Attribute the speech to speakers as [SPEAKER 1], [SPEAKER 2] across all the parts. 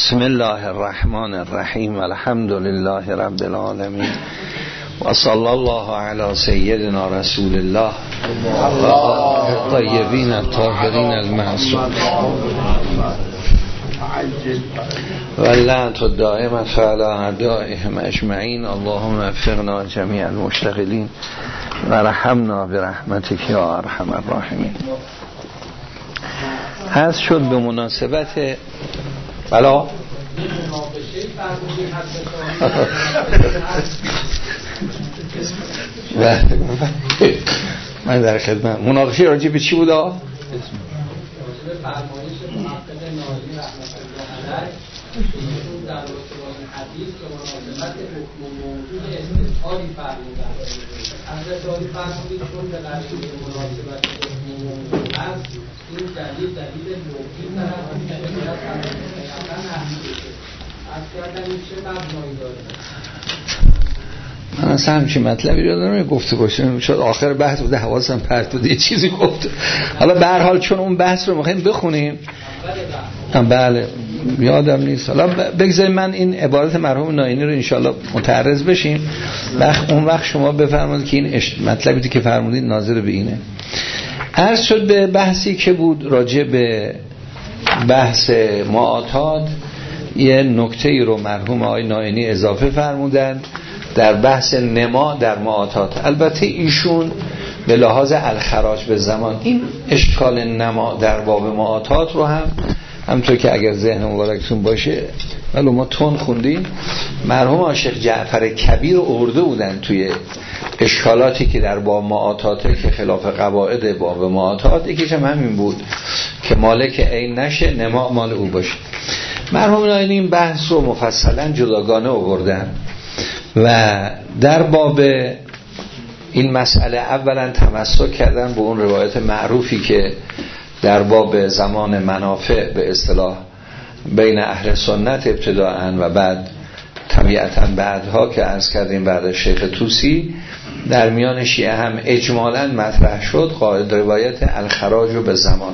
[SPEAKER 1] بسم الله الرحمن الرحیم الحمد لله رب العالمین و صلی الله علی سیدنا رسول الله الطیبین الطاهرین المعصومین و لعنت الدائمة علی اعدائهم اجمعین. اللهم وفقنا جمیع المشتغلین و رحمنا برحمتک یا ارحم الراحمین. هست شد به مناسبت بلا من در خدمت. مناقشه راجع به چی بود؟
[SPEAKER 2] حدیث که مناسبت حکم موجود استثاری فرمودن استثاری فرمودید چون به قریب مناسبت حکم موجود هست این دلیل موجود طرف از کردن این چه مبنایی داره؟
[SPEAKER 1] من اصلا همچین مطلبی رو دارم گفته باشم شاید آخر بحث بوده حواسم پرت بوده یه چیزی گفته. حالا به هر حال چون اون بحث رو می‌خوایم بخونیم بله یادم نیست. حالا بگذارید من این عبارت مرحوم ناینی رو انشالله متعرض بشیم اون وقت شما بفرمایید که این مطلبی که فرمودید ناظر به اینه. عرض شد به بحثی که بود راجع به بحث معاطات یه نکته‌ای رو مرحوم آقای ناینی اضافه فرمودن در بحث نما در معاطات. البته ایشون به لحاظ الخراج به زمان این اشکال نما در باب معاطات رو همونطور که اگر ذهن مبارکتون باشه ولی ما تون خوندیم مرحوم عاشق جعفر کبیر آورده بودن توی اشکالاتی که در باب معاطاته که خلاف قواعد باب معاطات. یکیش هم همین بود که مالک عین نشه نما مال او باشه. مرحوم ناینی این بحث رو مفصلا جداگانه آوردن و در باب این مسئله اولا تمسک کردن به اون روایت معروفی که در باب زمان منافع به اصطلاح بین اهل سنت ابتداءً و بعد طبیعتاً بعدها که عرض کردیم بعد شیخ طوسی در میان شیعه هم اجمالاً مطرح شد قاعده روایت الخراج به زمان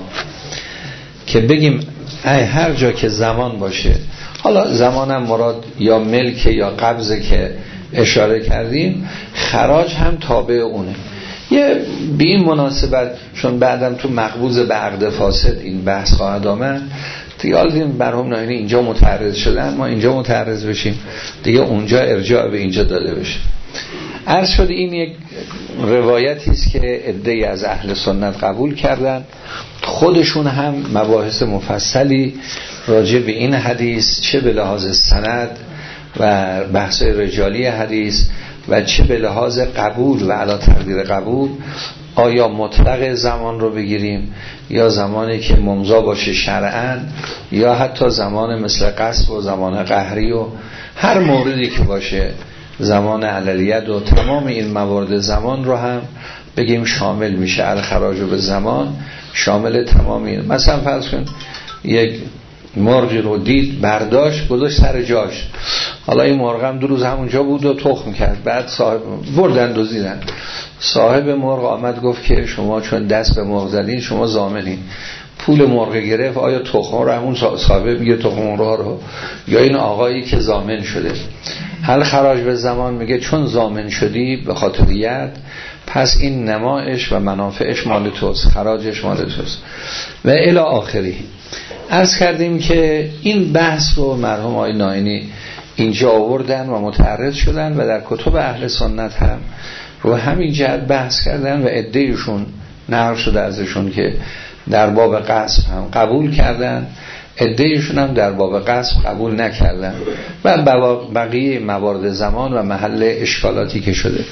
[SPEAKER 1] که بگیم هر جا که زمان باشه، حالا زمانم مراد یا ملک یا قبضه که اشاره کردیم، خراج هم تابع اونه. یه به این مناسبت چون بعدم تو مقبوض به عقد فاسد این بحث خواهد آمد دیگه، حالا دیدیم مرحوم ناینی اینجا متعرض شدن ما اینجا متعرض بشیم دیگه، اونجا ارجاع به اینجا داده بشه. عرض شد این یک روایتی است که عده‌ای از اهل سنت قبول کردن، خودشون هم مباحث مفصلی راجع به این حدیث چه به لحاظ سند و بحث رجالی حدیث و چه به لحاظ قبول و علی تقدیر قبول، آیا مطلق زمان رو بگیریم یا زمانی که ممضا باشه شرعاً یا حتی زمان مثل قصب و زمان قهری و هر موردی که باشه زمان علیت و تمام این موارد زمان رو هم بگیم شامل میشه. الخراج به زمان شامل تمام این. مثلا فرض کن یک مرغی رو دید برداشت گذاشت سر جاش، حالا این مرغ هم 2 روز همونجا بود و تخم کرد، بعد صاحب بردن دزدیدن، صاحب مرغ آمد گفت که شما چون دست به مرغ زدین شما ضامنین، پول مرغ گرفت. آیا تخم رو همون صاحب میگه تخم مرغ رو یا این آقایی که ضامن شده؟ الخراج به زمان میگه چون ضامن شدی به خاطریت پس این نمایش و منافعش مال توست، خراجش مال توست و الی آخری. عرض کردیم که این بحث رو مرحوم آقای ناینی اینجا آوردن و متعرض شدن و در کتب اهل سنت هم رو همین جهت بحث کردن و عده‌ایشون نقل شده ازشون که در باب قصب هم قبول کردن، عده‌ایشون هم در باب قصب قبول نکردن و بقیه موارد زمان و محل اشکالاتی که شده.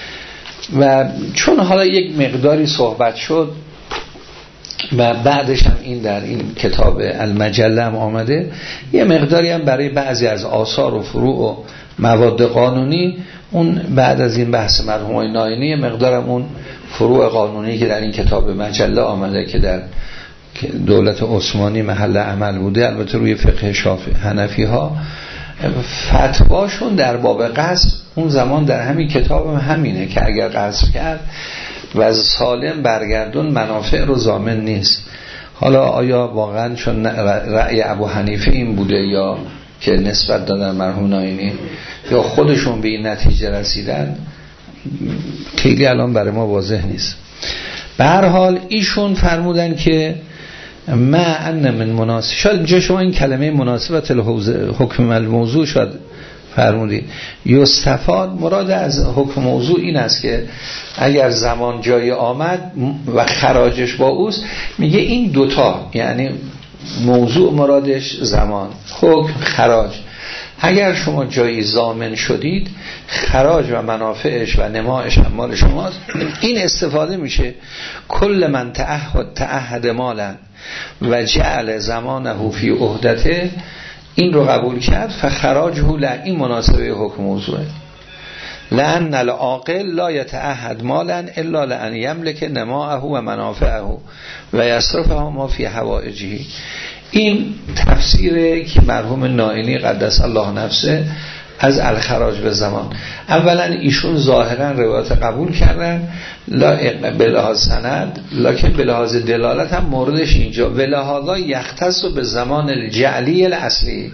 [SPEAKER 1] و چون حالا یک مقداری صحبت شد و بعدش هم این در این کتاب المجله هم آمده، یه مقداری هم برای بعضی از آثار و فروع و مواد قانونی اون بعد از این بحث مرحوم ناینی مقدارم اون فروع قانونی که در این کتاب مجله آمده که در دولت عثمانی محل عمل بوده، البته روی فقه شافعی حنفی ها فتواشون در باب قصب اون زمان در همین کتاب همینه که اگر قصب کرد و از سالم برگردون منافع رو ضامن نیست. حالا آیا واقعا چون رأی ابو حنیفه این بوده یا که نسبت دادن مرحوم ناینی یا خودشون به این نتیجه رسیدن خیلی الان برای ما واضح نیست. به هر حال ایشون فرمودن که ما ان من مناسب، شاید اینجا شما این کلمه مناسبت حکم الموضوع شاید فرمودید، یستفاد مراد از حکم موضوع این است که اگر زمان جای آمد و خراجش با اوست، میگه این دوتا یعنی موضوع مرادش زمان، حکم خراج، اگر شما جایی ضامن شدید خراج و منافعش و نمایش مال شماست، این استفاده میشه. کل من تعهد مالا و جعل زمانه فی عهدته، این رو قبول کرد، فخراجه این مناسبه حکم موضوعه. لأن العاقل لا يتعهد مالا الا لأن يملك نماءه و منافعه و يصرفه ما فی حوائجه. این تفسیره که مرحوم نائینی قدس الله نفسه از الخراج به زمان. اولا ایشون ظاهرا روایت قبول کردن به لحاظ سند، لکن به لحاظ دلالت هم موردش اینجا ولهذا یختص به زمان الجعلی الاصلی،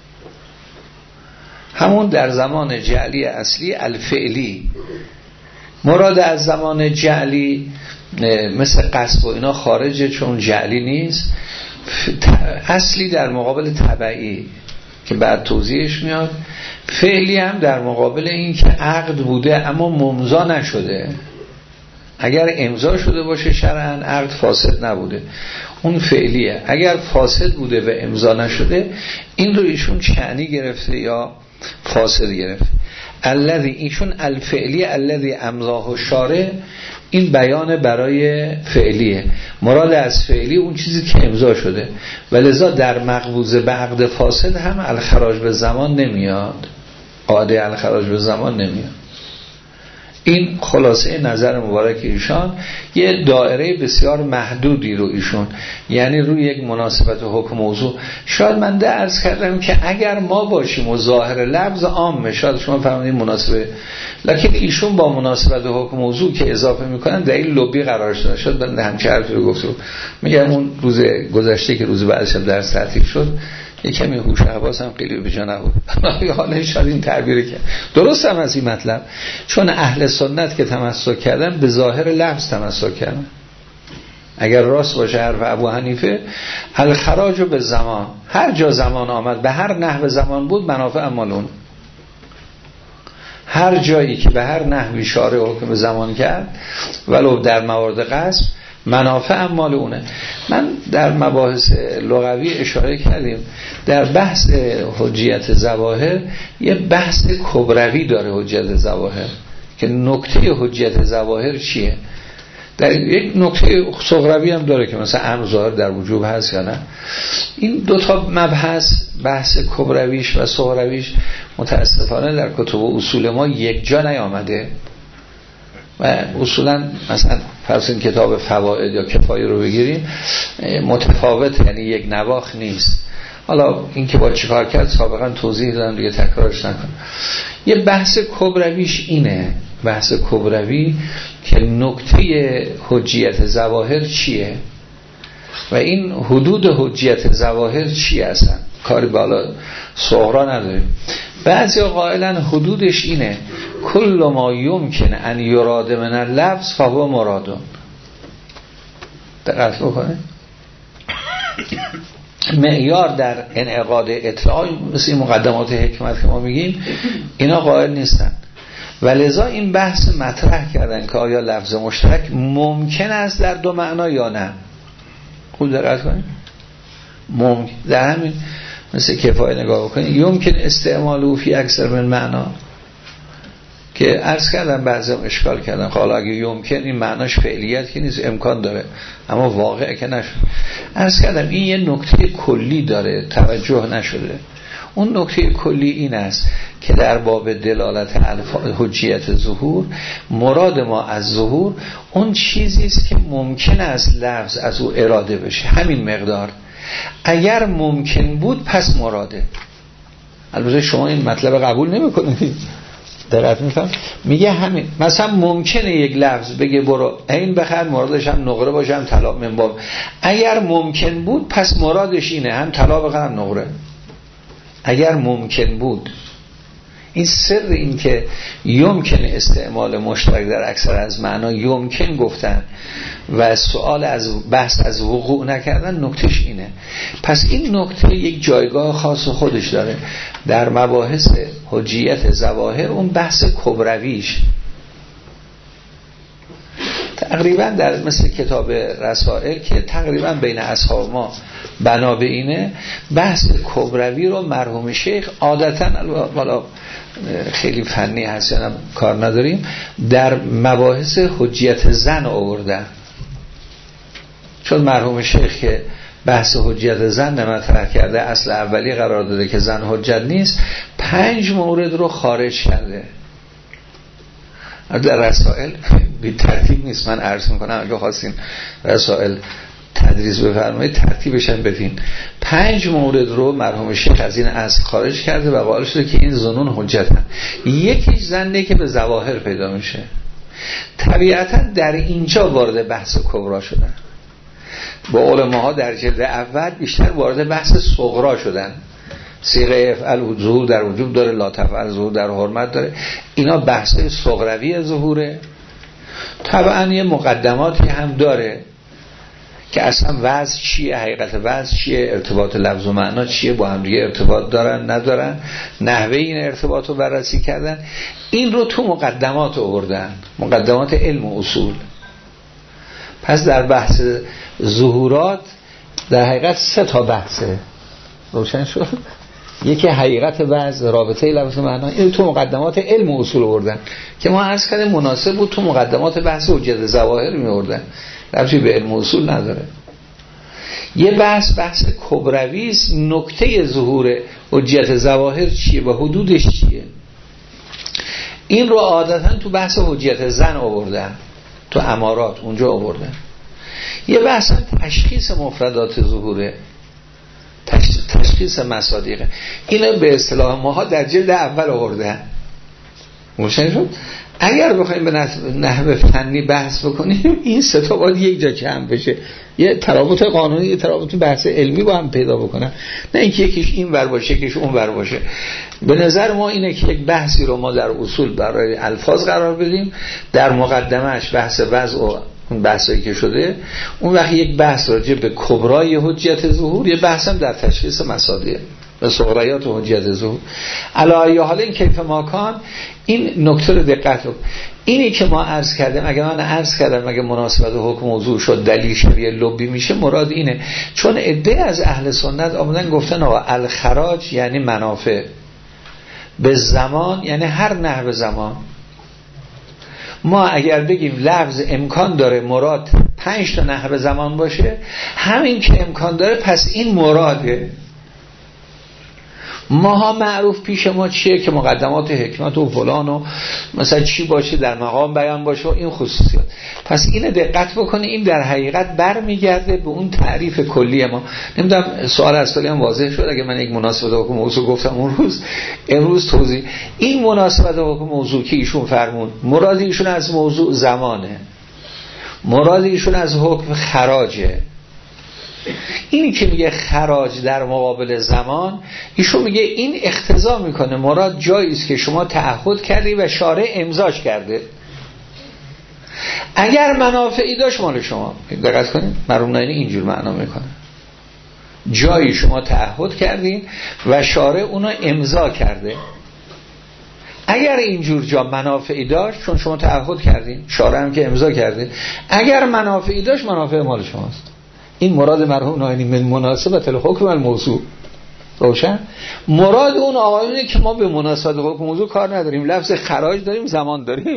[SPEAKER 1] همون در زمان جعلی اصلی الفعلی. مراد از زمان جعلی مثل قصب و اینا خارجه، چون جعلی نیست، اصلی در مقابل تبعی که بعد توضیحش میاد، فعلی هم در مقابل این که عقد بوده اما ممضا نشده. اگر امضا شده باشه شرعاً عقد فاسد نبوده، اون فعلیه. اگر فاسد بوده و امضا نشده، این رو ایشون شأنی گرفته یا فاسد گرفته. الذی ایشون الفعلی الذی امضاه الشارع، این بیان برای فعلیه. مراد از فعلی اون چیزی که امضا شده، ولذا در مقبوضه به عقد فاسد هم الخراج به زمان نمیاد، قاعده الخراج به زمان نمیاد. این خلاصه نظر مبارک ایشان، یه دایره بسیار محدودی رو ایشون، یعنی روی یک مناسبت حکم موضوع. شاید من عرض کردم که اگر ما باشیم و ظاهر لفظ عامه، شاید شما فهمیدین مناسبه، لکن ایشون با مناسبت حکم موضوع که اضافه میکنن در این لبی قرار شدن. شاید بنده همچه حرفی رو گفتم، میگم اون روز گذشته که روز بعدش درس تعطیل شد یک کمی هوش و حواسم خیلی به جا نبود، حالا شاید این تعبیر کرد درست هم از این مطلب، چون اهل سنت که تمسک کردن به ظاهر لفظ تمسک کردن. اگر راست باشه حرف ابو حنیفه الخراج به زمان، هر جا زمان آمد به هر نحو زمان بود منافع مالون، هر جایی که به هر نحوی شارع حکم زمان کرد ولو در موارد قصب منافع مال اونه. من در مباحث لغوی اشاره کردیم در بحث حجیت ظواهر یه بحث کبروی داره حجیت ظواهر، که نکته حجیت ظواهر چیه. در یک نکته صغروی هم داره که مثلا امر ظاهر در وجوب هست یا نه. این دوتا مبحث، بحث کبرویش و صغرویش، متاسفانه در کتب و اصول ما یک جا نیامده و اصولا مثلا فرض این کتاب فوائد یا کفایه رو بگیریم متفاوت، یعنی یک نواخ نیست. حالا این که با چیکار کرد سابقا توضیح دادم دیگه تکرارش نکنم. یه بحث کبرویش اینه، بحث کبروی که نکته حجیت ظواهر چیه و این حدود حجیت ظواهر چی هستن. کاری بالا صغرا نداریم. بعضی قائلن حدودش اینه کل ما یمکن ان یراد من اللفظ فهو مراد. دقت بکنه معیار در انعقاد اطلاع مثل مقدمات حکمت که ما میگیم اینا قائل نیستن، ولذا این بحث مطرح کردن که آیا لفظ مشترک ممکن است در دو معنا یا نه. خوب دقت کنید، ممکن در همین مثل کفایه نگاه بکنید، یمکن استعمال فی اکثر من معنا که عرض کردم بعضیم اشکال کردم حالا اگه یمکن این معناش فعلیت که نیست، امکان داره اما واقع که نشد. عرض کردم این یه نکته کلی داره توجه نشده. اون نکته کلی این است که در باب دلالت حجیت ظهور مراد ما از ظهور اون چیزی است که ممکن است لفظ از او اراده بشه، همین مقدار. اگر ممکن بود پس مراده. البته شما این مطلب قبول نمی‌کنید، دقت میکنم میگه همین. مثلا ممکنه یک لفظ بگه برو این بخر مرادش هم نقره باشه هم طلا منباب، اگر ممکن بود پس مرادش اینه هم طلا بخر هم نقره، اگر ممکن بود. این سر این که یمکن استعمال مشترک در اکثر از معنا یمکن گفتن و سوال از بحث از وقوع نکردن، نکتهش اینه. پس این نکته یک جایگاه خاص خودش داره در مباحث حجیت ظواهر. اون بحث کبرویش تقریبا در مثل کتاب رسائل که تقریبا بین اصحاب ما بنا به اینه، بحث کبروی رو مرحوم شیخ عادتا والا خیلی فنی هست یا کار نداریم، در مباحث حجیت زن آوردن. چون مرحوم شیخ که بحث حجیت زن مطرح کرده، اصل اولی قرار داده که زن حجت نیست، 5 مورد رو خارج کرده. در رسائل بی ترتیب نیست، من عرض میکنم اگه خواستین رسائل تدریس بفرمایید ترتیبش هم بدین. 5 مورد رو مرحوم شیخ از این اصل خارج کرده و قائل شده که این ظنون حجتن. یکیش زنه که به ظواهر پیدا میشه. طبیعتا در اینجا وارد بحث کبرا شدن. با علماها در جلد اول بیشتر وارد بحث صغرا شدن. صیغه افعل ظهور در وجوب داره، لا تفعل ظهور در حرمت داره. اینا بحث صغروی ظهوره. طبعا یه مقدماتی هم داره که اصلا وضع چیه، حقیقت وضع چیه، ارتباط لفظ و معنا چیه، با هم دیگه ارتباط دارن ندارن، نحوه این ارتباط رو بررسی کردن. این رو تو مقدمات آوردن، مقدمات علم و اصول. پس در بحث ظهورات در حقیقت 3 تا بحثه روشن شد. یکی حقیقت وضع، رابطه لفظ و معنا، این تو مقدمات علم و اصول آوردن که ما عرض کردیم مناسب بود تو مقدمات بحث حجت ظواهر می آوردن، ربطی به علم و اصول نداره. یه بحث کبروی است، نکته ظهور حجت ظواهر چیه و حدودش چیه. این رو عادتا تو بحث حجت زن آوردن، تو امارات اونجا آوردن. یه بحث تشخیص مفردات ظهوره، تشخیص مصادیقه. اینو به اصطلاح ماها در جلد اول آوردن. مشکل شد. اگر بخوایم به نحو فنی بحث بکنیم این 3 تا باید یک جا کم بشه، یه ترابط قانونی، یه ترابط بحث علمی با هم پیدا بکنن، نه اینکه یکیش این ور باشه یکیش اون ور باشه. به نظر ما اینه که یک بحثی رو ما در اصول برای الفاظ قرار بدیم، در مقدمهش بحث وضع و اون بحثایی که شده، اون وقت یک بحث راجع به کبرای حجت ظهور، یه بحث هم در تشخیص مصادیق و صغریات و حجت ظهور. علی حال این کیف ماکان. این نکته رو دقت کنید. اینی که ما عرض کردیم، اگه من عرض کردم اگه مناسبت حکم موضوع شد دلیل شرعی لبی میشه، مراد اینه. چون عده از اهل سنت آمدن گفتن آقا الخراج یعنی منافع به زمان، یعنی هر نحو زمان. ما اگر بگیم لفظ امکان داره مراد 5 تا نحو زمان باشه، همین که امکان داره پس این مراده. ماها معروف پیش ما چیه که مقدمات حکمت و فلان و مثلا چی باشه در مقام بیان باشه و این خصوصیات. پس اینو دقت بکنه، این در حقیقت برمیگرده به اون تعریف کلی ما. نمیدونم سوال اصلی هم واضح شد. اگه من یک مناسبت حکم موضوع گفتم اون روز، امروز توضیح. این مناسبت حکم موضوع که ایشون فرمون، مراد ایشون از موضوع زمانه، مراد ایشون از حکم خراجه. اینی که میگه خراج در مقابل زمان، ایشون میگه این اقتضا میکنه مراد جایی است که شما تعهد کردی و شارع امضاش کرده. اگر منافعی داشت مال شما. دقت کنید مرحوم نایینی اینجور معنا میکنه، جایی شما تعهد کردین و شارع اونو امضا کرده. اگر اینجور جا منافعی داشت، چون شما تعهد کردین، شارع هم که امضا کرده، اگر منافعی داشت منافع مال شماست. این مراد مرحوم نایینی من مناسبت الحکم الموضوع. روشن؟ مراد اون آقایونه که ما به مناسبت حکم موضوع کار نداریم، لفظ خراج داریم، زمان داریم.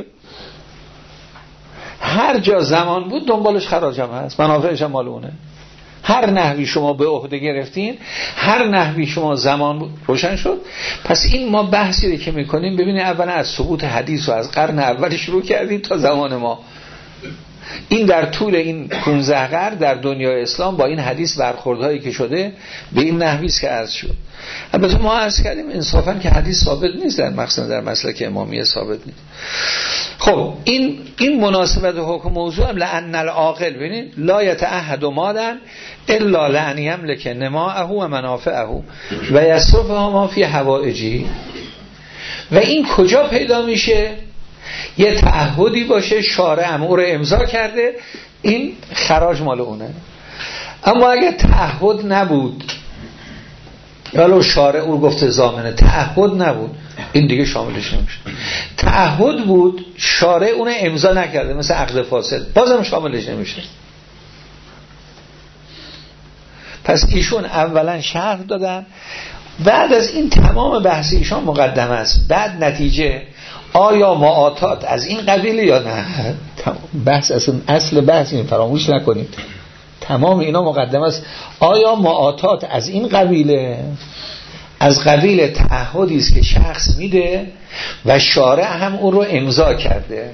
[SPEAKER 1] هر جا زمان بود دنبالش خراج هم هست، منافعش هم مال اونه. هر نحوی شما به عهده گرفتین، هر نحوی شما زمان بود. روشن شد؟ پس این ما بحثی رو که میکنیم، ببینید اولا از ثبوت حدیث و از قرن اول شروع کردیم تا زمان ما. این در طول این 15 قرن در دنیای اسلام با این حدیث برخوردهایی که شده به این نحوی است که عرض شد. البته ما عرض کردیم انصافا که حدیث ثابت نیست، در مسلک امامیه ثابت نیست. خب این مناسبت حکم موضوع هم لأن العاقل، ببینید لا یتعهد مالا الا لأن یملک نماءه و منافعه و یصرفها ما فی حوائجه. و این کجا پیدا میشه؟ یه تعهدی باشه، شارع امور امضا کرده، این خراج مال اونه. اما اگه تعهد نبود، ولو شارع او گفته ضامنه، تعهد نبود، این دیگه شاملش نمیشه. تعهد بود، شارع اون امضا نکرده، مثل عقد فاسد، بازم شاملش نمیشه. پس ایشون اولا شرح دادن، بعد از این تمام بحث ایشان مقدمه است، بعد نتیجه آیا معاطات از این قبیله یا نه. بحث اصل بحث این، فراموش نکنید تمام اینا مقدمه است. آیا معاطات از این قبیله، از قبیل تعهدی است که شخص میده و شارع هم اون رو امضا کرده.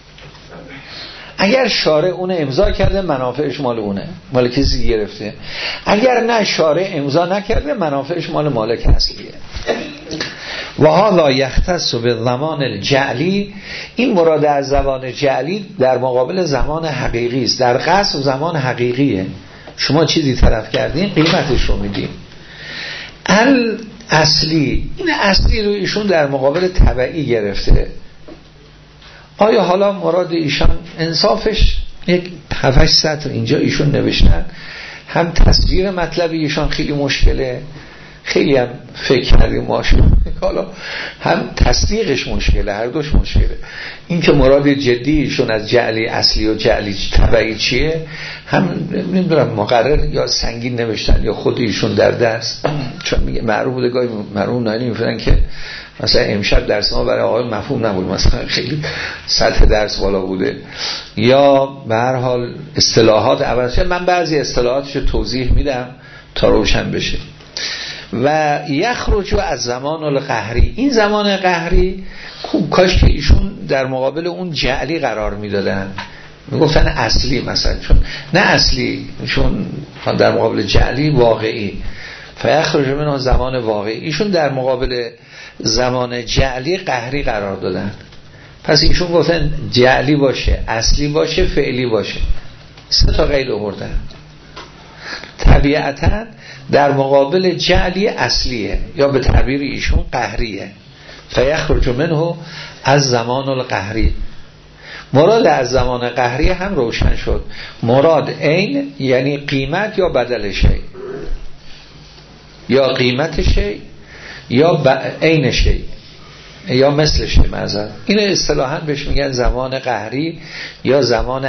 [SPEAKER 1] اگر شارع اون امضا کرده منافعش مال اونه، مال کسی گرفته. اگر نه شارع امضا نکرده منافعش مال مالک اصلیه. و هذا یختص بالضمان الجعلی، این مراد از زمان جعلی در مقابل زمان حقیقی است. در قصد زمان حقیقیه، شما چیزی طرف کردین قیمتش رو میدین. اصلی، این اصلی رو ایشون در مقابل تبعی گرفته. آیا حالا مراد ایشان انصافش یک 7-8 سطر اینجا ایشون نوشتن، هم تصویر مطلب ایشان خیلی مشکله، خیلی هم فکر کردیم ماشون، حالا هم تصدیقش مشکله، هر دوش مشکله. این که مراد جدی ایشون از جعلی اصلی و جعلی تبعی چیه، هم نمیدونم مقرر یا سنگین نوشتن یا خود ایشون در دست. چون میگه معروف بوده، گاهی مرحوم نایلی میفرن که مثلا امشب درس ما برای آقای مفهوم نبود، مثلا خیلی سطح درس بالا بوده، یا به هر حال اصطلاحات عوض شده. من بعضی اصطلاحاتش رو توضیح میدم تا روشن بشه. و یخرج از زمان القهری، این زمان قهری خوب کاش که ایشون در مقابل اون جعلی قرار میدادن، میگفتن اصلی مثلا، چون نه اصلی، چون در مقابل جعلی واقعی، فیخرج منه زمان واقعی. ایشون در مقابل زمان جعلی قهری قرار دادن. پس ایشون گفتن جعلی باشه، اصلی باشه، فعلی باشه، 3 تا قید آوردن. طبیعتاً در مقابل جعلی اصلیه، یا به تعبیر ایشون قهریه. فیخرج منه از زمان القهری. مراد از زمان قهری هم روشن شد. مراد عین یعنی قیمت یا بدل شی، یا قیمت شی یا عین شی یا مثل شی. مثلا این اصطلاحاً بهش میگن زمان قهری یا زمان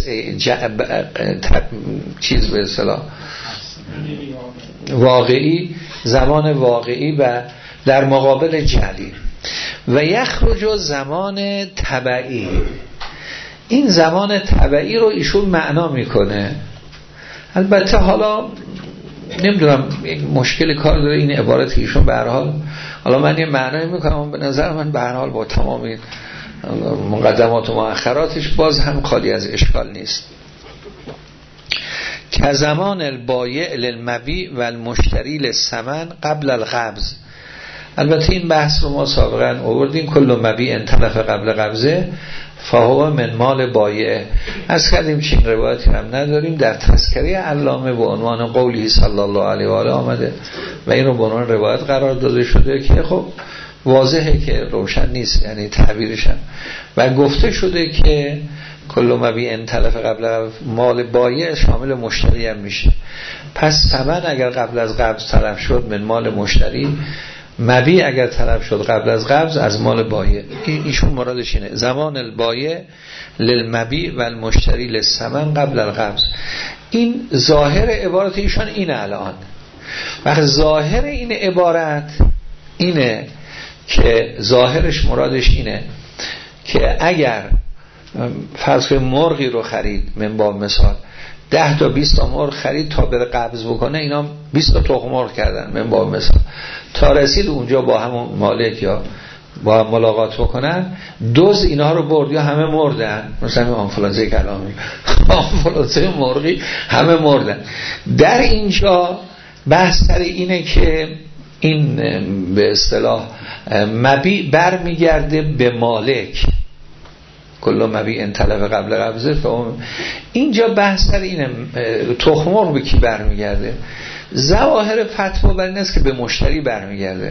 [SPEAKER 1] چیز به اصطلاح واقعی، زمان واقعی و در مقابل جعلی. و یخرج زمان تبعی، این زمان تبعی رو ایشون معنا میکنه. البته حالا نمیدونم مشکل کار داره این عبارت ایشون، به هر حال حالا من یه معنی میکنم، به نظر من به هر حال با تمام مقدمات و مؤخراتش باز هم خالی از اشکال نیست. که زمان البایع للمبیع و المشتری للثمن قبل القبض. البته این بحث رو ما سابقا آوردیم، کل مبیع تلف قبل قبضه فهو من مال بایع. از کردیم چین روایتی هم نداریم، در تذکره علامه به عنوان قولی صلی الله علیه و آله آمده و این رو به عنوان روایت قرار داده شده که خب واضحه که روشن نیست، یعنی تعبیرش هم و گفته شده که کل مبیع تلف قبل مال بایع شامل مشتری هم میشه. پس ثمن اگر قبل از قبض تلف شد من مال مشتری، مبیع اگر طلب شد قبل از قبض از مال بایع. ایشون مرادش اینه زمان البایع للمبیع و المشتری للثمن قبل القبض. این ظاهر عبارت ایشون اینه. الان وقت ظاهر این عبارت اینه که ظاهرش مرادش اینه که اگر فرض کنید مرغی رو خرید، من با مثال 10 تا 20 تا مرغ خرید تا بره قبض بکنه، اینا 20 تا تخم مرغ کردن من با مثال، تا رسید اونجا با همون مالک یا با ملاقات بکنن، دوز اینها رو برد یا همه مردن، مثلا آنفولانزای کلامی، آنفولانزای مرغی، همه مردن. در اینجا بحث سر اینه که این به اصطلاح مبیع برمیگرده به مالک، کلا مبیع تلف قبل قبضه. اینجا بحث سر اینه تخم مرغ به کی برمیگرده. ظواهر فتوا بر این است که به مشتری برمیگرده.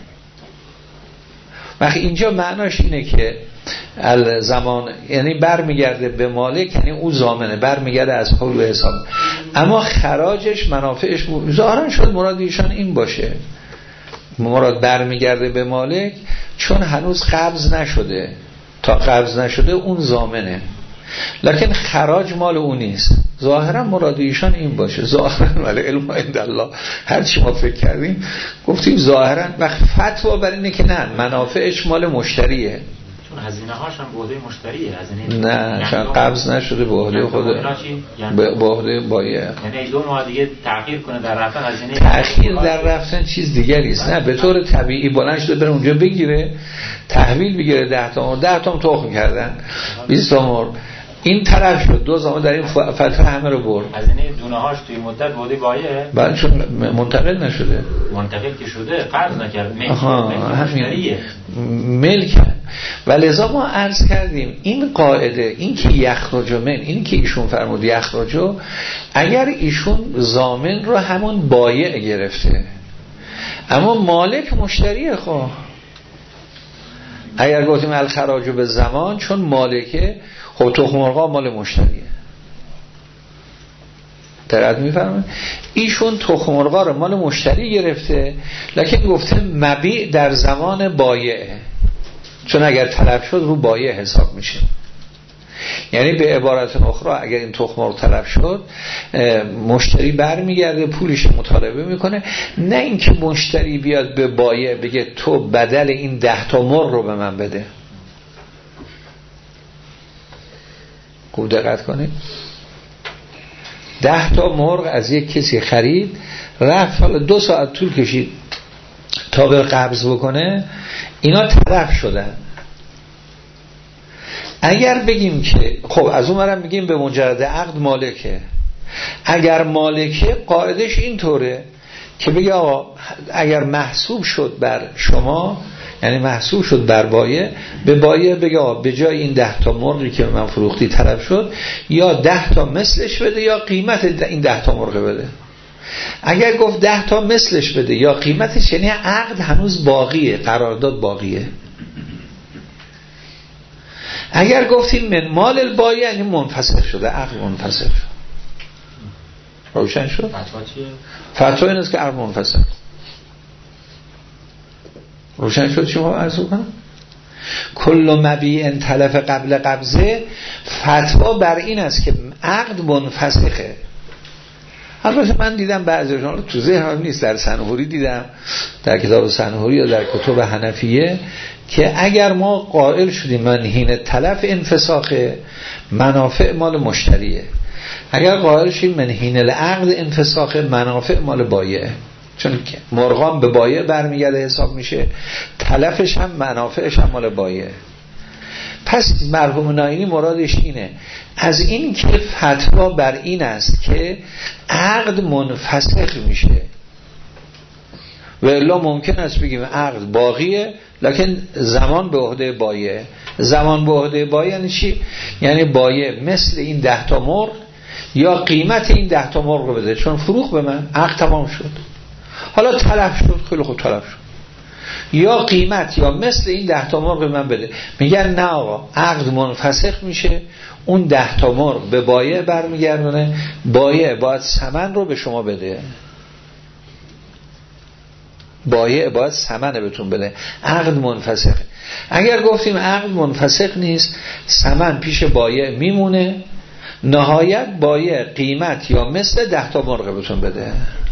[SPEAKER 1] وقتی اینجا معناش اینه که زمان یعنی برمیگرده به مالک، یعنی او ضامنه، برمیگرده از پول و حساب، اما خراجش منافعش ظاهرا شد مراد ایشان این باشه، مراد برمیگرده به مالک چون هنوز قبض نشده، تا قبض نشده اون ضامنه، لکن خراج مال اون نیست. ظاهرا مراد ایشان این باشه، ظاهرا ولی علم عند الله، هر چی ما فکر کردیم گفتیم ظاهرا. وقت فتوا بر اینه که نه، منافعش مال مشتریه،
[SPEAKER 3] چون هزینه هاش هم به عهده مشتریه، هزینه
[SPEAKER 1] نه چون قبض نشده به عهده خود، به عهده بایع.
[SPEAKER 3] یعنی 2 ماه دیگه تأخیر کنه در رفتن، هزینه
[SPEAKER 1] تأخیر در رفتن چیز دیگری است. نه به طور طبیعی بلند شده بره اونجا بگیره، تحویل بگیره 10 تا 10 تا تخم کردن 20 تا مرغ، این طرف شد 2 زمان در این فتره همه رو برد.
[SPEAKER 3] هزینه دونه هاش توی مدت به عهده بایع،
[SPEAKER 1] بله چون منتقل نشده،
[SPEAKER 3] منتقل که شده قرض نکرد،
[SPEAKER 1] مشتریه ملک. ولذا ما عرض کردیم این قاعده، این که یخرج من، این که ایشون فرمود یخرج، اگر ایشون ضامن رو همون بایع گرفته اما مالک مشتریه، خب اگر گفتیم الخراج به زمان، چون مالکه، خب تخم مرغ مال مشتریه. دقت می‌فرمایید؟ ایشون تخم مرغ رو مال مشتری گرفته، لکن گفته مبیع در زمان بایع، چون اگر تلف شد رو بایع حساب میشه. یعنی به عبارت اخرى اگر این تخم مرغ تلف شد، مشتری برمیگرده پولش مطالبه میکنه، نه اینکه مشتری بیاد به بایع بگه تو بدل این 10 تا مرغ رو به من بده. خوب دقت کنید، 10 تا مرغ از یک کسی خرید، رفت حالا 2 ساعت طول کشید تا به قبض بکنه، اینا تلف شدن. اگر بگیم که خب از اون برم میگیم به مجرد عقد مالکه، اگر مالکه قاعدش اینطوره که بگه آقا اگر محسوب شد بر شما، یعنی محسوب شد بر بایع، به بایع بگه آقا به جای این 10 تا مرغی که من فروختی طرف شد، یا 10 تا مثلش بده یا قیمت این 10 تا مرغ بده. اگر گفت 10 تا مثلش بده یا قیمتش، یعنی عقد هنوز باقیه، قرارداد باقیه. اگر گفتیم من مال البایع، یعنی منفسخ شده، عقد منفسخ شد. روشن شد؟
[SPEAKER 3] فتوا چیه؟
[SPEAKER 1] فتوا این است که عقد منفسخ. روشن شد چی ما عرض کنم؟ کل مبیع تلف قبل قبضه، فتوا بر این است که عقد منفسخه. البته من دیدم بعضیشون تو ذهنم نیست، در سنهوری دیدم، در کتاب سنهوری یا در کتب حنفیه، که اگر ما قائل شدیم منهین تلف انفساخ، منافع مال مشتریه، اگر قائل شدیم منهین العقد انفساخ، منافع مال بایع، چون مرغان به بایع برمیگرده حساب میشه، تلفش هم منافعش هم مال بایع. پس مرحوم ناینی مرادش اینه، از این که فتوا بر این است که عقد منفسخ میشه، و الا ممکن است بگیم عقد باقیه لکن زمان به عهده بایع. زمان به عهده بایع یعنی چی؟ یعنی بایع مثل این 10 تا مرغ یا قیمت این 10 تا مرغ رو بده، چون فروخ به من، عقد تمام شد، حالا تلف شد، خیلی خوب تلف شد، یا قیمت یا مثل این 10 تا مرغ به من بده. میگن نه آقا، عقد منفسخ میشه، اون 10 تا مرغ به بایع برمیگردونه، بایع باید ثمن رو به شما بده، بایع باید ثمن بهتون بده، عقد منفسخ. اگر گفتیم عقد منفسخ نیست، ثمن پیش بایع میمونه، نهایت بایع قیمت یا مثل 10 تا مرغ بهتون بده.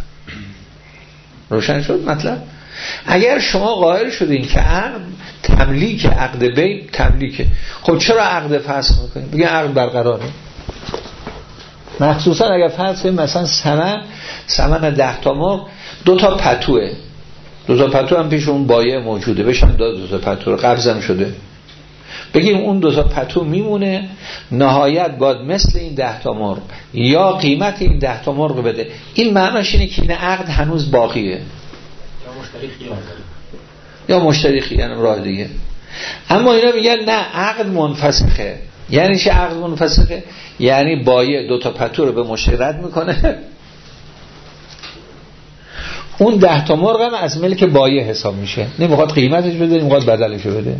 [SPEAKER 1] روشن شد مطلب؟ اگر شما قائل شدین که عقد تملیک، عقد بی تملیکه، خب چرا عقد فسخ میکنیم؟ بگن عقد برقراره. مخصوصا اگر فرض کنیم مثلا ثمن 10 تا مرغ 2 تا پتوه، دو تا پتو هم پیش اون بایع موجوده، بشم داد دو تا پتو رو، قبضم شده، بگیم اون دو تا پتو میمونه، نهایت باید مثل این 10 تا مرغ یا قیمت این 10 تا مرغ بده. این معناش اینه که این عقد هنوز باقیه،
[SPEAKER 3] یا مشتری خیار داره،
[SPEAKER 1] یا مشتری خیار راه دیگه. اما اینا میگن نه، عقد منفسخه. یعنی چه عقد منفسخه؟ یعنی بایع دو تا پتو رو به مشتری رد میکنه، اون 10 تا مرغ هم از ملک بایع حساب میشه، نمیخواد قیمتش بده، نمیخواد بدلش بده.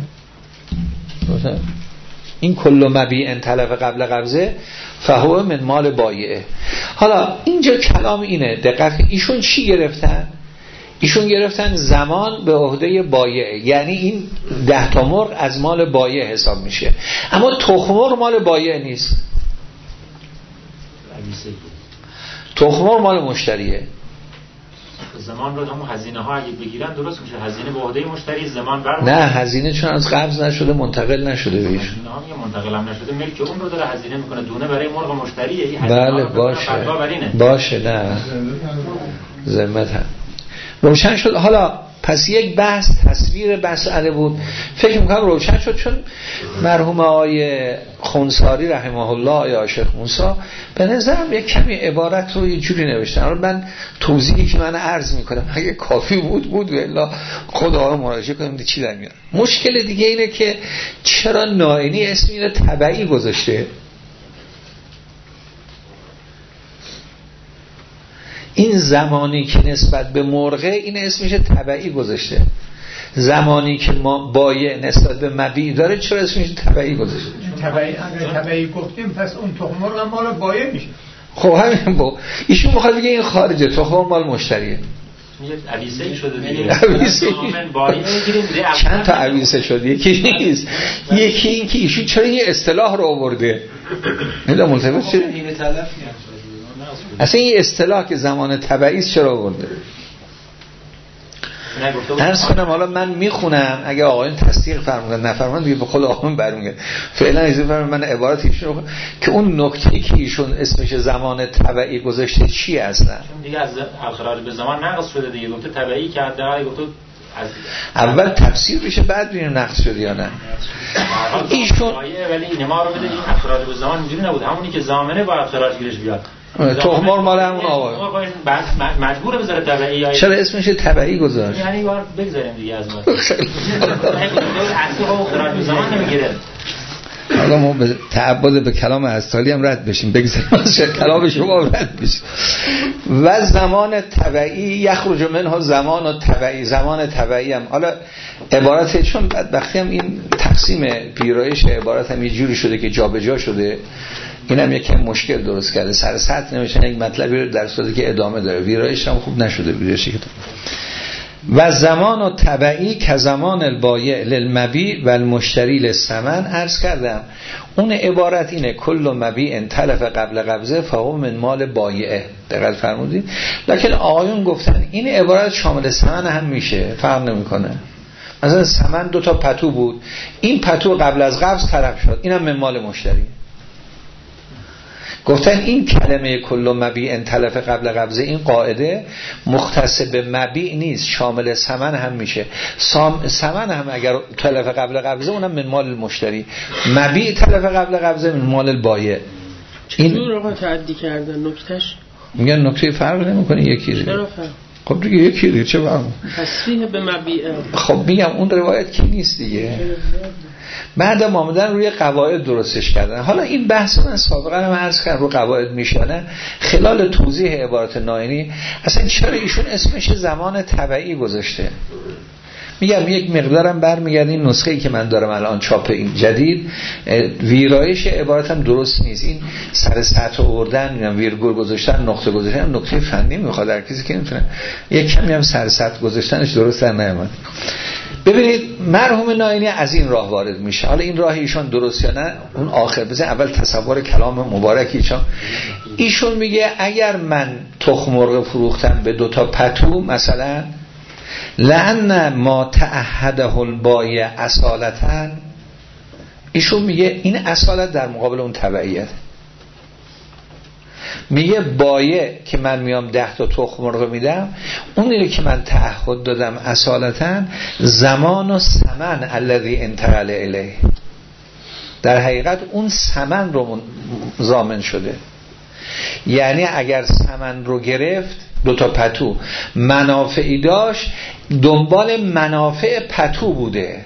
[SPEAKER 1] این کل مبیع تلف قبل قبضه فهو من مال بایعه. حالا اینجا کلام اینه، دقت، ایشون چی گرفتن؟ ایشون گرفتن زمان به عهده بایعه، یعنی این 10 تا مرغ از مال بایع حساب میشه، اما تخم مرغ مال بایع نیست، تخم مرغ مال مشتریه.
[SPEAKER 3] زمان رو همون هزینه ها اگه بگیرن درست میشه، هزینه به عهده مشتری، زمان
[SPEAKER 1] نه، هزینه چون از قبض نشده منتقل نشده بهش،
[SPEAKER 3] هزینه ها میگه منتقل هم نشده، ملک اون رو داره هزینه میکنه، دونه برای مرغ مشتریه، این هزینه
[SPEAKER 1] بله باشه نه ذمت هم روشن شد. حالا پس یک بحث تصویر مسئله بود، فکر میکنم روشن شد، چون مرحوم آقای خونساری رحمه الله یا شیخ موسی به نظرم یک کمی عبارت رو یه جوری نوشتن. حالا من توضیحی که من عرض میکنم اگه کافی بود و الا خدا رو مراجعه کنیم چی در میاد. مشکل دیگه اینه که چرا نائینی اسم اینو تبعی گذاشته؟ این زمانی که نسبت به مرغه این اسمش تبعی گذاشته، زمانی که ما بایع نسبت به مبیع داره چرا اسمش تبعی گذاشته؟
[SPEAKER 4] تبعی گفتیم پس اون تخم مرغ هم مال بایع میشه.
[SPEAKER 1] خب همین با ایشون میخواد بگه این خارجه، تخم مال مشتریه.
[SPEAKER 3] عویسه شده دیگه.
[SPEAKER 1] چند تا عویسه شده، یکی نیست، یکی این که ایشون چرا این اصطلاح رو آورده؟ نمیدونم ملتفت چرا اصلا این اصطلاح که زمان تبعی است چرا آورده؟ عرض کنم حالا من میخونم، اگه آقایون تصدیق فرمودن نفرمودن دیگه به خود آقایون برمیگرده، فعلا اجازه فرمایید من عبارت ایشون رو که اون نکته که ایشون اسمش زمان تبعی گذاشته چیه اصلا؟
[SPEAKER 3] دیگه از اخراج به زمان نقص شده دیگه، گفته تبعی کرده، گفته
[SPEAKER 1] اول تفسیر بشه بعد ببینیم نقص شده یا نه. ایشون
[SPEAKER 3] ولی این ما رو بده، این اخراج به زمان اینجوری نبود، همونی که زامنه با اخراج گیرش بیاد،
[SPEAKER 1] تخم مرغ مال همون آقا
[SPEAKER 3] مجبوره بذاره تبعی.
[SPEAKER 1] چرا اسمش تبعی گذاشت؟
[SPEAKER 3] یعنی بار بگذاریم دیگه از ما اصلی ها اخراج به زمان نمیگیره.
[SPEAKER 1] حالا ما به تعبد به کلام استالی هم رد بشیم، بگذاریم از کلام شما رد بشیم. و زمان تبعی یخرج منها زمان و تبعی، زمان تبعی هم حالا عبارت، چون بدبختی هم این تقسیم پیرایش عبارت هم یه جوری شده که جابجا شده، این هم یک مشکل درست کرده، سر سطح نمیشن یک مطلبی رو در صورتی که ادامه داره، ویرایش هم خوب نشده ویرایشی که و زمان و تبعی که زمان البایع للمبیع و المشتری للثمن. عرض کردم اون عبارت اینه کل مبیع تلف قبل قبضه فهو من مال بایعه، دقت فرمودید. لکن آقایون گفتن این عبارت شامل ثمن هم میشه، فرق نمیکنه. مثلا ثمن 2 تا پتو بود، این پتو قبل از قبض طرف شد، اینم من مال مشتری. گفتن این کلمه کل مبیع تلف قبل قبضه، این قاعده مختص به مبیع نیست، شامل ثمن هم میشه. ثمن هم اگر تلف قبل قبضه اونم من مال المشتری، مبیع تلف قبل قبضه من مال البایع.
[SPEAKER 5] چطور آقا تعدی کردن نکتهش؟
[SPEAKER 1] میگن نکته فرق نمیکنه، یکی دیگه.
[SPEAKER 5] چرا فرق؟
[SPEAKER 1] خب دیگه یکی دیگه چه فرق؟
[SPEAKER 5] تصریح به مبیع.
[SPEAKER 1] خب میگم اون روایت کی نیست دیگه. بعد هم آمدن روی قواعد درستش کردن. حالا این بحث من سابقا هم عرض کردم رو قواعد میشانه، خلال توضیح عبارت نائینی اصلا چرا ایشون اسمش زمان تبعی گذاشته. میگم یک مقدارم برمیگرده این نسخه‌ای که من دارم الان چاپ این جدید، ویرایش عبارتم درست نیست، این سر سطح آوردن، میگم ویرگول گذاشتن، نقطه گذاشتن، نکته فنی میخواد در کسی که نمیتونه، یک کمی هم سر سطح گذاشتنش درست در نیامد. ببینید مرحوم نائینی از این راه وارد میشه. حالا این راه ایشون درست یا نه اون آخر، بزن اول تصور کلام مبارک ایشون میگه اگر من تخم مرغ فروختم به 2 تا پتو مثلا، لأن ما تعهده البایع اصالتاً، ایشون میگه این اصالت در مقابل اون تبعیت. میگه بایع که من میام 10 تا تخم مرغ میدم، اونی که من تعهد دادم اصالتا زمان و ثمن الذی انتقل الیه، در حقیقت اون ثمن رو ضامن شده. یعنی اگر ثمن رو گرفت 2 تا پتو منافعی داشت، دنبال منافع پتو بوده.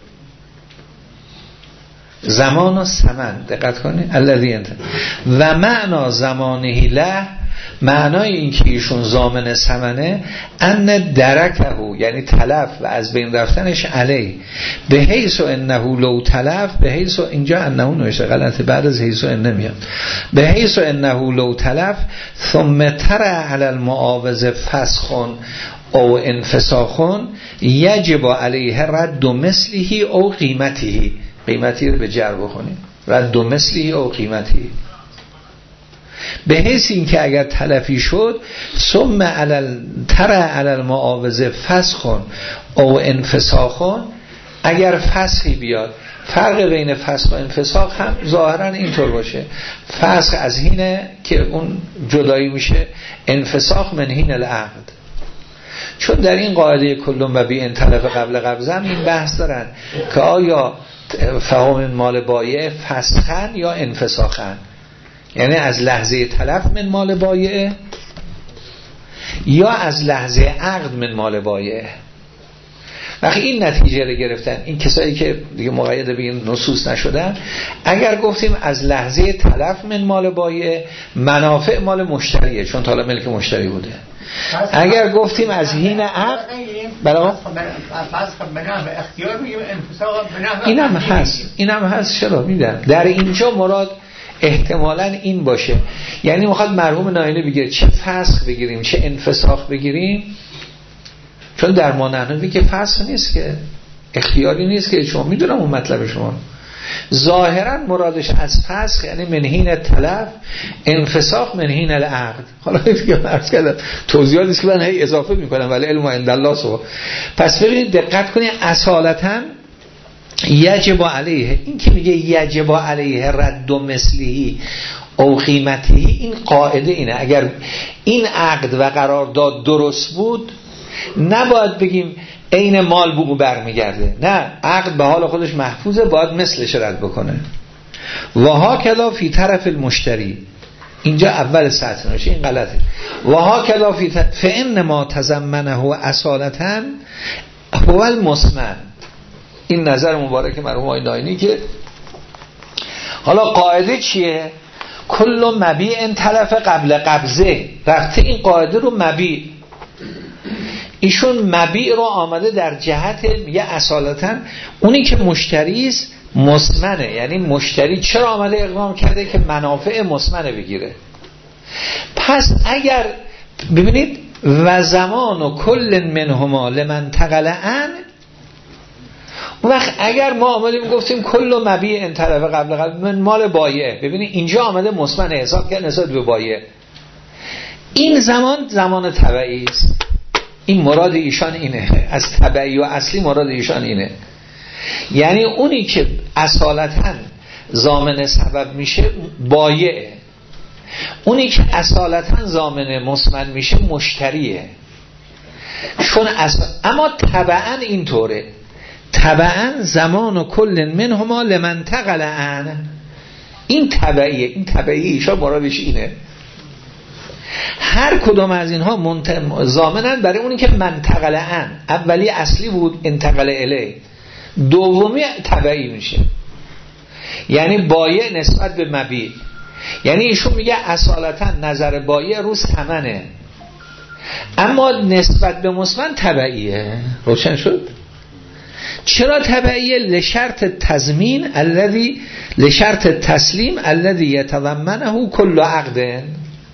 [SPEAKER 1] زمان و ثمن، دقت کنید الذی انت و معنا زمانه له، معنای این که ایشون ضامن ثمنه ان درکه، یعنی تلف و از بین رفتنش علی، به حیث انه لو تلف، به حیث اینجا انه نوشته غلطه، بعد از حیث انه میاد، به حیث انه لو تلف ثم ترى علی المعاوض فسخ او انفساخ یجب علیه رد مثله او قیمته، قیمتی رو به جر بخونیم، رد مثله او قیمته، به حیث این که اگر تلفی شد ثم ترى علی المعاوض فسخ او انفساخ، اگر فسخی بیاد، فرق بین فسخ و انفساخ هم ظاهرا اینطور باشه، فسخ از حینه که اون جدایی میشه، انفساخ من حین العقد. چون در این قاعده کلون و بی انطلف قبل قبضم این بحث دارن که آیا فهم مال بایع فسخن یا انفساخن، یعنی از لحظه تلف من مال بایع یا از لحظه عقد من مال بایع. وقتی این نتیجه رو گرفتن این کسایی که دیگه مقید به این نصوص نشدن، اگر گفتیم از لحظه تلف من مال بایع، منافع مال مشتریه چون طالب ملک مشتری بوده. اگر گفتیم از حین عقد برای اینم هست چرا میدم در اینجا مراد احتمالاً این باشه، یعنی میخواد مرحوم ناینی بگیره چه فسخ بگیریم چه انفساخ بگیریم، چون در ما نحنفی که فسخ نیست، که اختیاری نیست، که شما میدونم اون مطلب شما ظاهرا مرادش از فسخ یعنی من حین تلف، انفساخ من حین العقد. حالا دیگه عرض کردم توضیحاتی است که من هی اضافه میکنم ولی علم عند الله سو. پس ببینید دقت کنید اصالتا یجب علیه، این که میگه یجب علیه رد مثلی او قیمتی، این قاعده اینه، اگر این عقد و قرارداد درست بود نباید بگیم عین مال به او برمیگرده، نه، عقد به حال خودش محفوظه، باید مثلش رد بکنه. و هاکذا فی طرف المشتری، اینجا اول سطر نشه، این غلطه. و هاکذا فی فان ما تضمنه اصالتا هو المسمن، این نظر مبارک مرحوم آقای ناینی که حالا قاعده چیه؟ کل مبیع تلف قبل قبضه، رفته این قاعده رو مبیع، ایشون مبیع رو آمده در جهت میگه اصالتا اونی که مشتری است مسمنه، یعنی مشتری چرا آمده اقدام کرده که منافع مسمنه بگیره. پس اگر ببینید و زمان و کل منهما لمن تقلعن، وقت اگر ما آمدیم گفتیم کل مبیع انطلب قبل من مال بایع، ببینید اینجا آمده مسمن حساب کرد نسبت به بایع، این زمان تبعی است، این مراد ایشان اینه، از تبعی و اصلی مراد ایشان اینه، یعنی اونی که اصالتا ضامن سبب میشه بایع، اونی که اصالتا ضامن مسمن میشه مشتریه، چون اما تبعا اینطوره، تبعا زمان و کل منهما لمن تقلعن، این تبعیه، این تبعیه ایشان مرادش اینه، هر کدام از اینها ضامنن برای اونی که منتقلعن، اولی اصلی بود انتقل الی، دومی تبعی میشه، یعنی بایع نسبت به مبیع، یعنی ایشون میگه اصالتا نظر بایع رو ثمنه اما نسبت به مسمن تبعیه. روشن شد؟ چرا تبعیه؟ لشرط تضمین الذی لشرط تسلیم الذی یتضمنه کل عقد،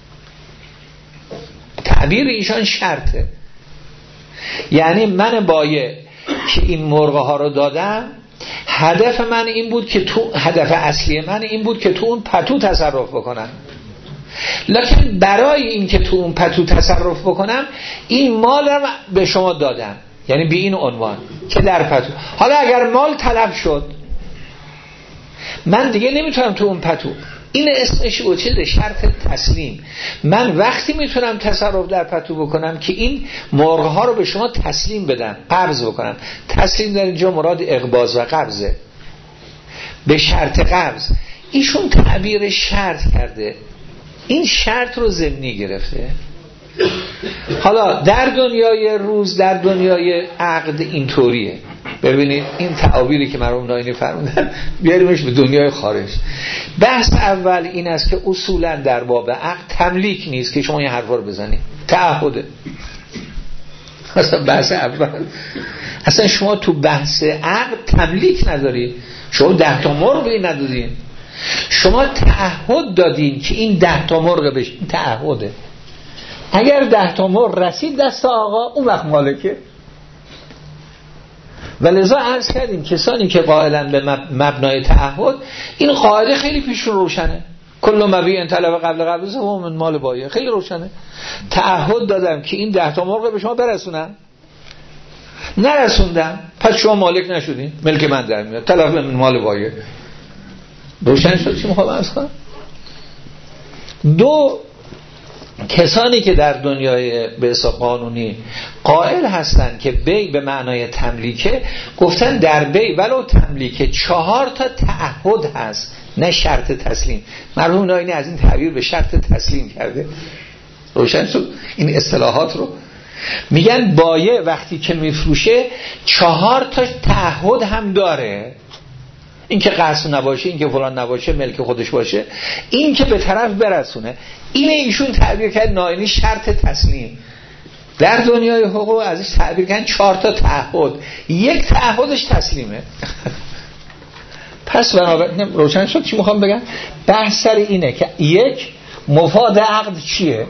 [SPEAKER 1] تعبیر ایشان شرطه، یعنی من بایع که این مرغ ها رو دادم، هدف من این بود که هدف اصلی من این بود که تو اون پتو تصرف بکنم، لکن برای این که تو اون پتو تصرف بکنم این مال رو به شما دادم، یعنی به این عنوان که در پتو، حالا اگر مال طلب شد من دیگه نمیتونم تو اون پتو این اسمش چیه؟ شرط تسلیم. من وقتی میتونم تصرف در پتو بکنم که این مرغ ها رو به شما تسلیم بدم، قبض بکنم. تسلیم در اینجا مراد اقباض و قبضه، به شرط قبض. ایشون تعبیر شرط کرده، این شرط رو ضمنی گرفته. حالا در دنیای روز، در دنیای عقد اینطوریه. ببینید این تعابیری که مرحوم ناینی فرمودن بیاریمش به دنیای خارج. بحث اول این است که اصولا در باب عقد تملیک نیست که شما این حرفا رو بزنید، تعهده. اصلا بحث اول، اصلا شما تو بحث عقد تملیک ندارید. شما 10 تا مرغی ندادین، شما تعهد دادین که این 10 تا مرغ بشه. تعهده. اگر 10 تا مرغ رسید دست آقا، اون وقت مالکه. و لذا عرض کردیم کسانی که قائلن به مبنای تعهد، این قاعده خیلی پیشون روشنه. کل مبیع طلب قبل قبضه و من مال بایع، خیلی روشنه. تعهد دادم که این 10 تا مرغ به شما برسونم، نرسوندم، پس شما مالک نشدین، ملک من در میاد، طلب من مال بایع. روشن شد چی میخوام عرض کنم؟ دو، کسانی که در دنیای به حساب قانونی قائل هستن که بی به معنای تملیکه، گفتن در بی ولو تملیکه 4 تا تعهد هست، نه شرط تسلیم. مرحوم ناینی از این تعبیر به شرط تسلیم کرده. روشن شد این اصطلاحات رو. میگن بایع وقتی که میفروشه 4 تا تعهد هم داره، این که قصد نباشه، این که فلان نباشه، ملک خودش باشه، این که به طرف برسونه. اینه ایشون تعبیر کرد ناینی شرط تسلیم. در دنیای حقوق ازش تعبیر کردن 4 تا تعهد، یک تعهدش تسلیمه. پس بنابراین روشن شد چی میخوام بگم؟ بحث سر اینه که یک، مفاد عقد چیه؟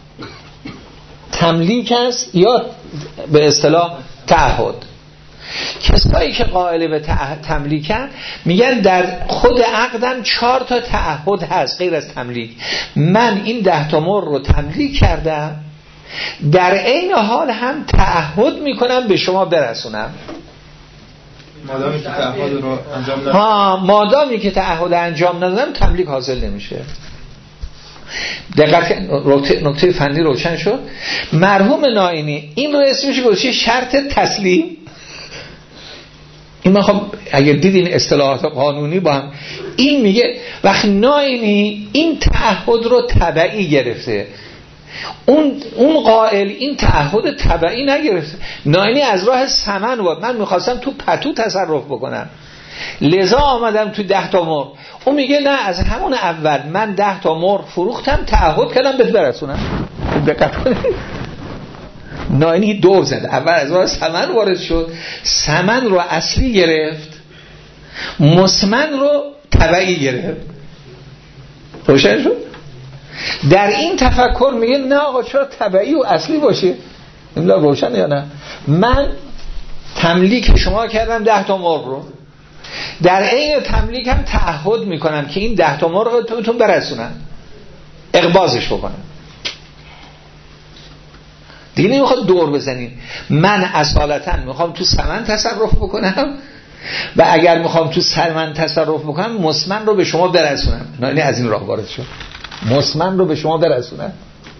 [SPEAKER 1] تملیک است یا به اصطلاح تعهد. کسایی که قائل به تملیکن میگن در خود عقدم 4 تا تعهد هست غیر از تملیک. من این 10 تا مرغ رو تملیک کردم، در عین حال هم تعهد میکنم به شما برسونم.
[SPEAKER 6] مادامی که تعهد رو انجام ندادم،
[SPEAKER 1] مادامی که تعهد انجام ندادم تملیک حاصل نمیشه. دقت، نکته فنی روشن شد. مرحوم ناینی این رو اسمش گذاشته شرط تسلیم. این من خب اگر دیدین اصطلاحات قانونی با هم، این میگه وقت ناینی این تعهد رو تبعی گرفته، اون قائل این تعهد تبعی نگرفته. ناینی از راه ثمن بود، من میخواستم تو پتو تصرف بکنم لذا آمدم تو 10 تا مرغ. اون میگه نه، از همون اول من 10 تا مرغ فروختم، تعهد کردم بهت برسونم. دقت کنید، ناینی دور زد. اول از راه ثمن وارد شد، ثمن رو اصلی گرفت، مسمن رو تبعی گرفت. روشن شد؟ در این تفکر میگه نه آقا چرا تبعی و اصلی باشه؟ نمیدونم روشن یا نه. من تملیک شما کردم 10 تا مرغ رو، در این تملیک هم تعهد میکنم که این 10 تا مرغ رو بهتون برسونم، اقباضش بکنم. دیگه نمیخواد دور بزنین. من اصالتا میخوام تو ثمن تصرف بکنم و اگر میخوام تو ثمن تصرف بکنم مسمن رو به شما برسونم. نه از این راه وارد شد، مسمن رو به شما برسونم.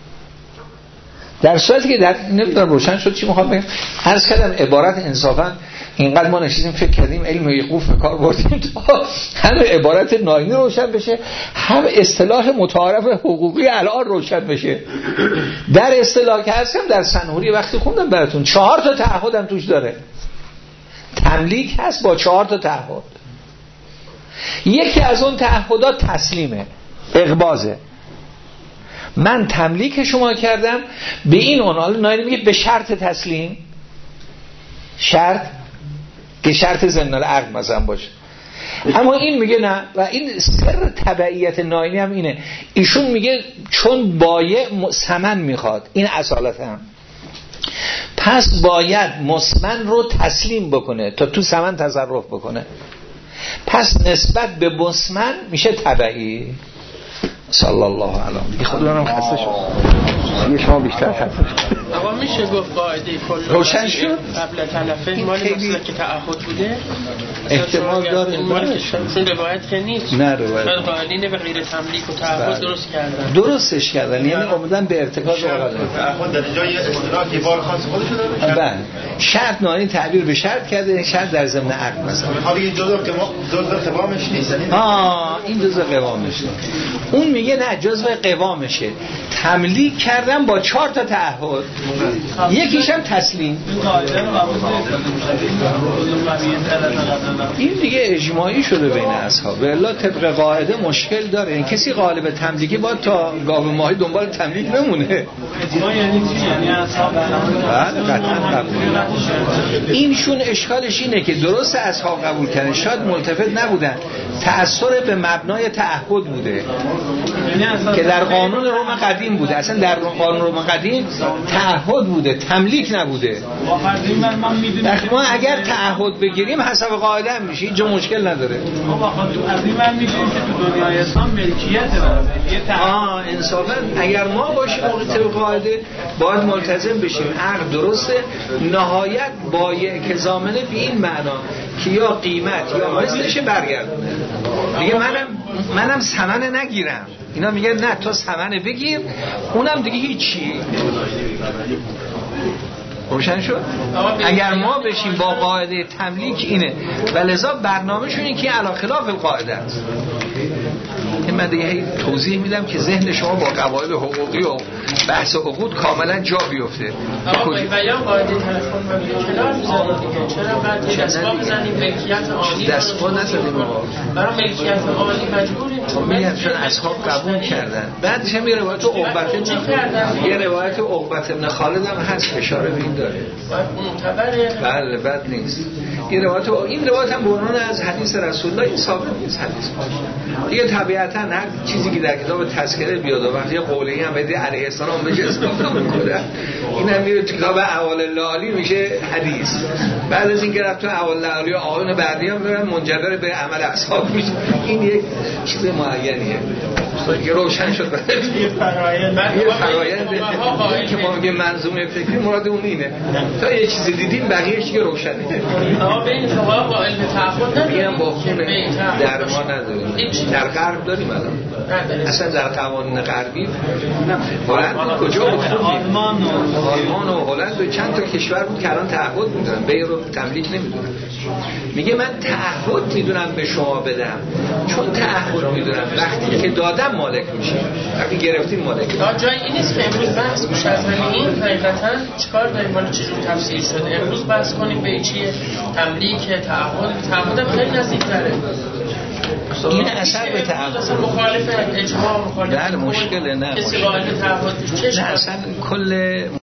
[SPEAKER 1] در صورتی که در نمیدونم روشن شد چی میخوام بگم. عرض کردم عبارت انصافا اینقدر ما نشستیم فکر کردیم علم یقوف به کار بردیم تا هم عبارت ناینی روشن بشه، هم اصطلاح متعارف حقوقی الان روشن بشه. در اصطلاح که هستم در سنهوری وقتی خوندم براتون 4 تا تعهدم توش داره. تملیک هست با 4 تا تعهد. یکی از اون تعهدات تسلیمه، اقباضه. من تملیک شما کردم به این عنوان، ناینی میگه به شرط تسلیم، شرط که شرط ضمن العقد مثلا باشه. اما این میگه نه، و این سر تبعیت ناینی هم اینه. ایشون میگه چون بایع ثمن میخواد، این اصالت هم، پس باید مسمن رو تسلیم بکنه تا تو ثمن تصرف بکنه، پس نسبت به مسمن میشه تبعی. صلی الله علیه و آله. خودمونم خسته شد، شما بیشتر خسته شد.
[SPEAKER 5] میشه گفت قاعده کل
[SPEAKER 1] روشن شد
[SPEAKER 5] قبل تلفه مال مثلا که تعهد بوده
[SPEAKER 1] احتمال داره
[SPEAKER 5] چون روایت که نیست.
[SPEAKER 1] نه روایت
[SPEAKER 5] قائلین به غیر تملیک و تعهد درست کردن،
[SPEAKER 1] درستش کردن، یعنی عمدن به ارتکاز اوقات
[SPEAKER 6] تعهد در جای اصطلاح که بار خاص خودش داره.
[SPEAKER 1] بله شرط نانی تعبیر به شرط کرده، شرط در ضمن عقد مثلا.
[SPEAKER 6] حالا این جزء قوامش نیست.
[SPEAKER 1] این جزء قوامش. اون میگه نه جزء قوامشه. تملیک کردن با 4 تا تعهد، یکیش هم تسلیم. این دیگه اجماعی شده بین اصحاب. الا طبق قاعده مشکل داره. این کسی غالب تملیکی باید تا گاو ماهی دنبال تملیک نمونه.
[SPEAKER 2] اجماع یعنی چی؟ یعنی اصحاب
[SPEAKER 1] بله قطعا قبول. اینشون اشکالش اینه که درست اصحاب قبول کردن، شاید ملتفت نبودن، تأثیر به مبنای تعهد بوده که در قانون روم قدیم بوده. اصلا در قانون روم قدیم تعهد بوده، تملیک نبوده. ما اگر تعهد بگیریم حسب قاعده هم میشه، هیچ مشکل نداره.
[SPEAKER 2] از این من میگیم که تو دنیای اسلام ملکیت داره.
[SPEAKER 1] انصافا اگر ما باشیم طبق قاعده باید ملتزم بشیم. عقد درسته، نهایت بایع که ضامنه به این معنا که یا قیمت یا مثلش برگردونه. دیگه منم ثمن نگیرم. اینا میگه نه تو ثمن بگیر، اونم دیگه هیچی. روشن شد؟ اگر ما بشیم با قاعده تملیک اینه و لذا برنامه‌شون اینه که علی خلاف القاعده است. این من دیگه توضیح میدم که ذهن شما با قواعد حقوقی و بحث عقود کاملا جا بیفته.
[SPEAKER 5] بیان قاعده تلفن و کلار میزنن دیگه. چرا بعد دستگاه بزنیم ملکیت عالی
[SPEAKER 1] دستگاه نزدیم
[SPEAKER 5] برای ملکیت عالی مجبوریم.
[SPEAKER 1] میگن چون اصحاب قبول کردن. بعدش هم یه روایت عقبة بن خالد هم هست اشاره به این داره. بله بد نیست. این روایت هم به عنوان از حدیث رسول الله این ثابت نیست. حدیث دیگه طبیعتا هر چیزی که در کتاب تذکره بیاد و وقتی قولی هم بده علیه السلام بهش اضافه میکنه، این هم میره تو کتاب احوال اللالی میشه حدیث. بعد از اینکه رفت تو احوال اللالی آقایون بعدی هم میرن منجبر به عمل اصحاب میشه. این یک چیز معینیه که روشن شد. یه فرآیند که ما میگه منظومه فکری مراد اون اینه. تا یه چیزی دیدیم بقیه‌اش که روشنه.
[SPEAKER 5] بین فقها قائل به تعهد نداریم،
[SPEAKER 1] با خونه در ما نداریم. در غرب داریم الان. اصلا در قوانین غربی هلند کجا بود؟ آلمان و هلند و چند تا کشور بود که الان تعهد میدونن، بیر رو تملیک نمیدونن. میگه من تعهد میدونم به شما بدم، چون تعهد میدونم وقتی که دادم مالک میشی، وقتی گرفتیم مالک.
[SPEAKER 5] جای این نیست که امروز بحث بشه از همین حقیقتا چیکار داریم، حالا چجور تفسیر شده. امروز بحث کنیم به چیه تملیک تعهد هم خیلی نزدیک‌تره.
[SPEAKER 1] این اثر به تعهد
[SPEAKER 5] اصلا مخالف اجماع، مخالف
[SPEAKER 1] در مشکل نه
[SPEAKER 5] کسی قائل به تعهد
[SPEAKER 1] نه اصلا کل